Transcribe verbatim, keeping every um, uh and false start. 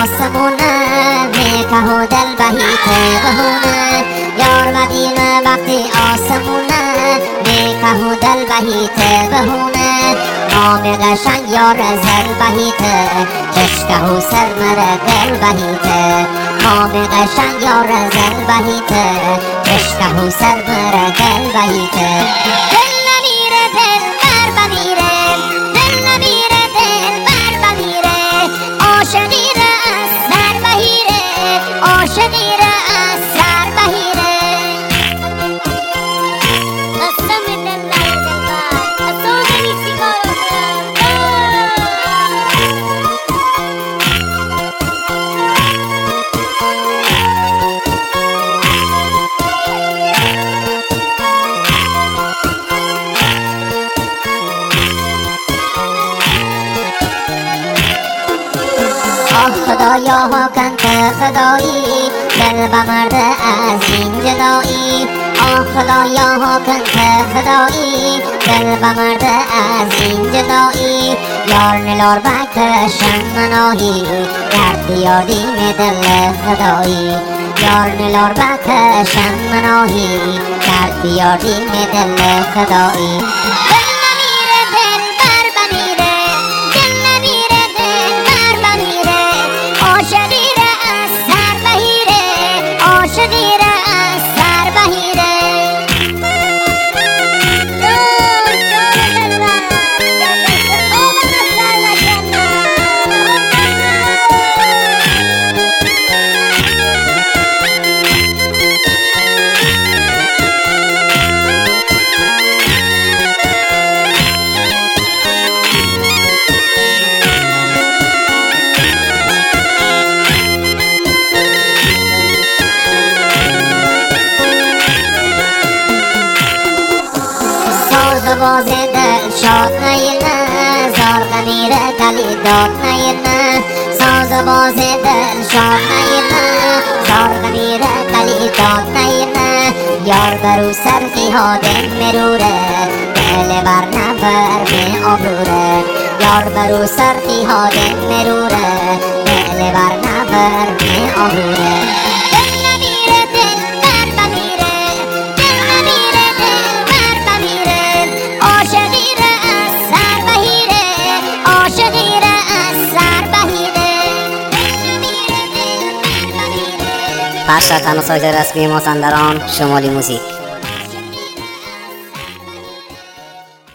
آسمونه میکه و دل بهیت بهونه یار مدینه وقتی آسمونه میکه و دل بهیت بهونه نام قشنگ یار زل بهیت چشکه و سر مره دل بهیت نام قشنگ یار زل بهیت چشکه و سر مره دل بهیت دل نمیره دل بر بمیره دل نمیره دل بر بمیره عاشقی را از سر بهیره عاشقی را از سر بهیره قسم دل بر دل بر از تو نمیسی کارم خدایا ها کن که خدایی دل بمرده از این جدایی آه خدایا ها کن که خدایی دل بمرده از این جدایی یار نلار بکشم مناهی درد یادیم دل خدایی یار نلار بکشم مناهی درد یادیم دل خدایی باز دل شاد نیرنه زار میره کلی داد نیرنه ساز باز دل شاد نیرنه زار میره کلی داد نیرنه یار برو سرخی ها دل مروره دل بر نبر می آبروره یار برو سرخی ها دل مروره دل بر نبر می آبروره پخش در تناساج رسمی مازندران شمالی موزیک.